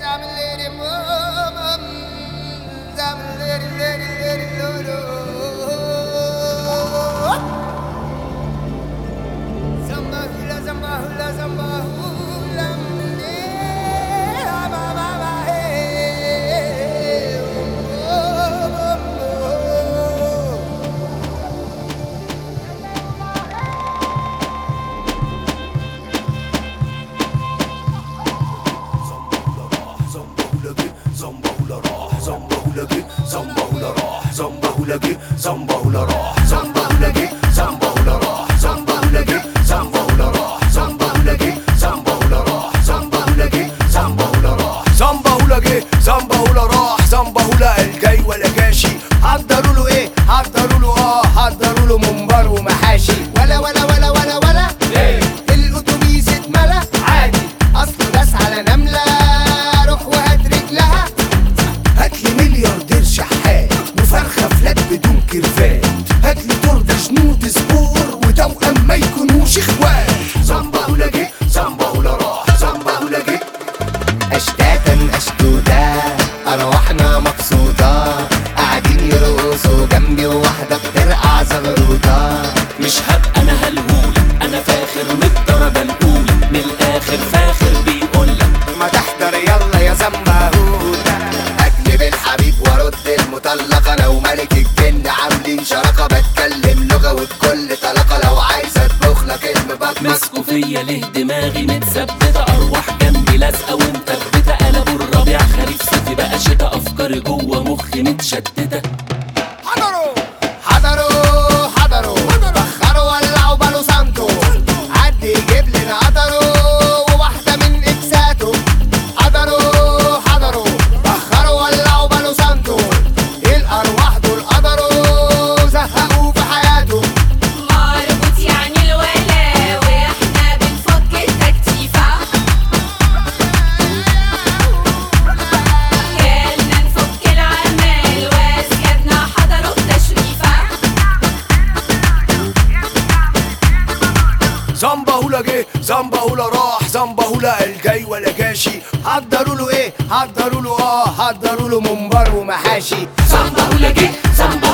زنبهولا راح زنبهولا جه زنبهولا راح زنبهولا جه زنبهولا راح زنبهولا جه زنبهولا راح زنبهولا جه زنبهولا راح زنبهولا جه زنبهولا راح زنبهولا الجاي ولا جاشي. حضروا له ايه حضروا له حضروا له منبر ومحاشي. ولا ولا ولا ولا ولا ايه الاتوبيس اتملى عادي اصله داس على نمله. روح وهات رجلها هاتلي ملياردير شحات وفرخه فلات بدون كرفات. هاتلي تورته شنوط سبور وتوأم ما يكونوش اخوات. زنبهولا جه زنبهولا راح زنبهولا جه اشتاتا اشتوتا ارواحنا مبسوطه قاعدين يرقصوا جنبي وواحده بترقع زغروطه. مش هبقى انا هلهول انا فاخر من الدرجه الاولى من الاخر فاخر بيقولك ما تحضر يلا يا زنبهولا. اجلب الحبيب وارد المطلقه انا وملك الجن عاملين شراكه بتكلم لغه وبكل طلاقه لو عايزه اطبخ لك المبكبك. مسكوا فيا ليه دماغي متثبته ارواح جنبي لازقه ومثبته. قلب الربيع خريف صيفي بقى شتا افكاري جوه مخي متشتته. حضروا حضروا حضروا بخروا ولعوا بالو سانتو عدي يجيب لنا قطروا وواحده من اكساتو. حضروا حضروا بخروا ولعوا بالو سانتو الارواح دول قدروا زهقوا في حياته. مربوط يعني الولا واحنا بنفك التكتيفة. جالنا نفك العمال واسيادنا حضروا التشريفة. زنبهولا جه زنبهولا راح زنبهولا الجاي ولا جاشي. حضروا له ايه حضروا له حضروا له منبر ومحاشي. زنبهولا جه زنبهولا